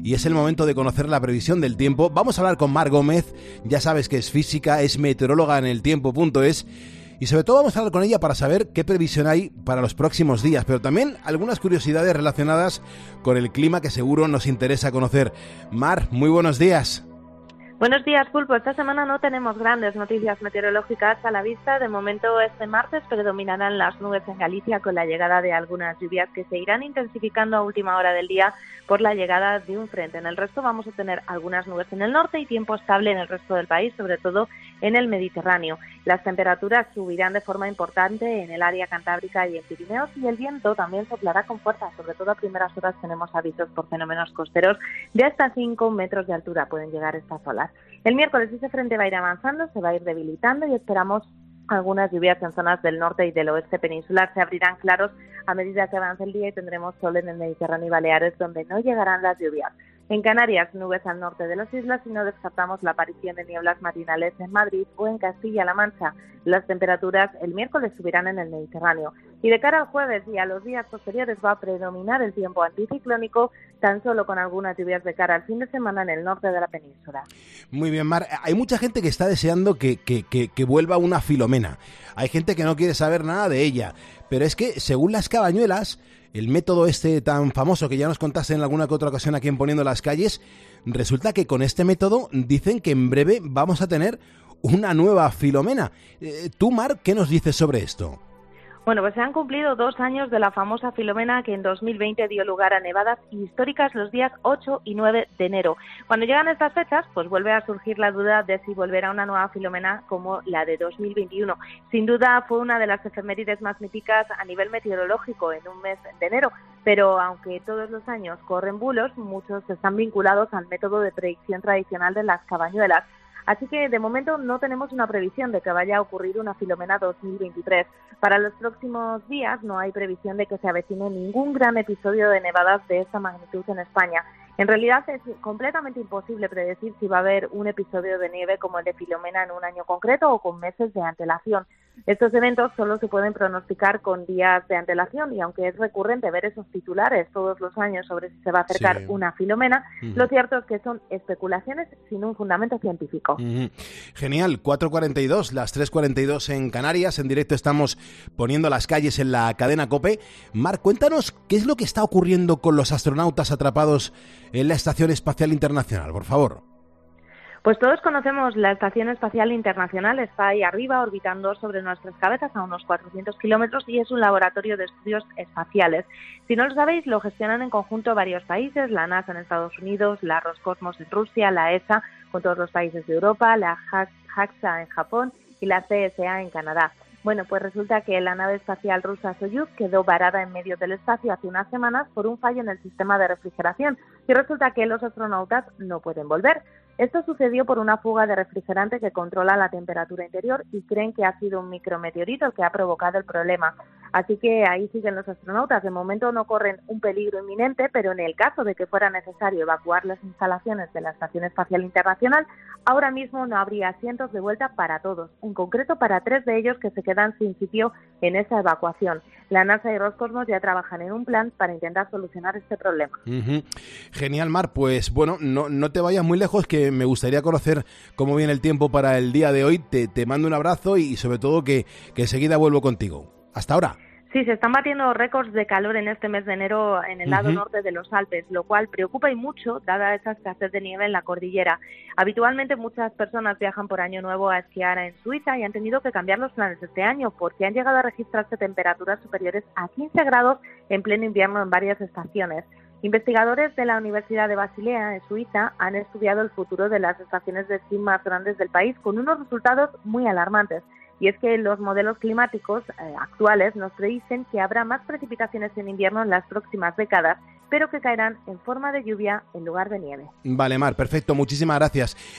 y es el momento de conocer la previsión del tiempo. Vamos a hablar con Mar Gómez, ya sabes que es física, es meteoróloga en eltiempo.es, y sobre todo vamos a hablar con ella para saber qué previsión hay para los próximos días, pero también algunas curiosidades relacionadas con el clima que seguro nos interesa conocer. Mar, muy buenos días. Buenos días, Pulpo. Esta semana no tenemos grandes noticias meteorológicas a la vista. De momento, este martes predominarán las nubes en Galicia con la llegada de algunas lluvias que se irán intensificando a última hora del día por la llegada de un frente. En el resto vamos a tener algunas nubes en el norte y tiempo estable en el resto del país, sobre todo en el Mediterráneo. Las temperaturas subirán de forma importante en el área cantábrica y en Pirineos, y el viento también soplará con fuerza. Sobre todo a primeras horas tenemos avisos por fenómenos costeros de hasta 5 metros de altura. Pueden llegar estas olas. El miércoles ese frente va a ir avanzando, se va a ir debilitando y esperamos algunas lluvias en zonas del norte y del oeste peninsular. Se abrirán claros a medida que avance el día y tendremos sol en el Mediterráneo y Baleares, donde no llegarán las lluvias. En Canarias, nubes al norte de las islas y no descartamos la aparición de nieblas matinales en Madrid o en Castilla-La Mancha. Las temperaturas el miércoles subirán en el Mediterráneo. Y de cara al jueves y a los días posteriores va a predominar el tiempo anticiclónico, tan solo con algunas lluvias de cara al fin de semana en el norte de la península. Muy bien, Mar. Hay mucha gente que está deseando que vuelva una Filomena. Hay gente que no quiere saber nada de ella. Pero es que, según las Cabañuelas, el método este tan famoso que ya nos contaste en alguna que otra ocasión aquí en Poniendo las Calles, resulta que con este método dicen que en breve vamos a tener una nueva Filomena. Tú, Mar, ¿qué nos dices sobre esto? Bueno, pues se han cumplido 2 años de la famosa Filomena que en 2020 dio lugar a nevadas históricas los días 8 y 9 de enero. Cuando llegan estas fechas, pues vuelve a surgir la duda de si volverá una nueva Filomena como la de 2021. Sin duda fue una de las efemérides más míticas a nivel meteorológico en un mes de enero, pero aunque todos los años corren bulos, muchos están vinculados al método de predicción tradicional de las Cabañuelas. Así que de momento no tenemos una previsión de que vaya a ocurrir una Filomena 2023. Para los próximos días no hay previsión de que se avecine ningún gran episodio de nevadas de esta magnitud en España. En realidad es completamente imposible predecir si va a haber un episodio de nieve como el de Filomena en un año concreto o con meses de antelación. Estos eventos solo se pueden pronosticar con días de antelación y aunque es recurrente ver esos titulares todos los años sobre si se va a acercar una Filomena, lo cierto es que son especulaciones sin un fundamento científico. Genial, 4:42, las 3:42 en Canarias. En directo estamos Poniendo las Calles en la cadena COPE. Mar, cuéntanos qué es lo que está ocurriendo con los astronautas atrapados en la Estación Espacial Internacional, por favor. Pues todos conocemos la Estación Espacial Internacional, está ahí arriba orbitando sobre nuestras cabezas a unos 400 kilómetros y es un laboratorio de estudios espaciales. Si no lo sabéis, lo gestionan en conjunto varios países, la NASA en Estados Unidos, la Roscosmos en Rusia, la ESA con todos los países de Europa, la JAXA en Japón y la CSA en Canadá. Bueno, pues resulta que la nave espacial rusa Soyuz quedó varada en medio del espacio hace unas semanas por un fallo en el sistema de refrigeración y resulta que los astronautas no pueden volver. Esto sucedió por una fuga de refrigerante que controla la temperatura interior y creen que ha sido un micrometeorito el que ha provocado el problema. Así que ahí siguen los astronautas. De momento no corren un peligro inminente, pero en el caso de que fuera necesario evacuar las instalaciones de la Estación Espacial Internacional, ahora mismo no habría asientos de vuelta para todos, en concreto para 3 de ellos que se quedan sin sitio en esa evacuación. La NASA y Roscosmos ya trabajan en un plan para intentar solucionar este problema. Genial, Mar. Pues bueno, no te vayas muy lejos, que me gustaría conocer cómo viene el tiempo para el día de hoy. Te mando un abrazo y sobre todo que enseguida vuelvo contigo. Hasta ahora. Sí, se están batiendo récords de calor en este mes de enero en el lado norte de los Alpes, lo cual preocupa y mucho dada esa escasez de nieve en la cordillera. Habitualmente muchas personas viajan por Año Nuevo a esquiar en Suiza y han tenido que cambiar los planes este año porque han llegado a registrarse temperaturas superiores a 15 grados en pleno invierno en varias estaciones. Investigadores de la Universidad de Basilea, en Suiza, han estudiado el futuro de las estaciones de esquí más grandes del país con unos resultados muy alarmantes. Y es que los modelos climáticos actuales nos predicen que habrá más precipitaciones en invierno en las próximas décadas, pero que caerán en forma de lluvia en lugar de nieve. Vale, Mar, perfecto, muchísimas gracias.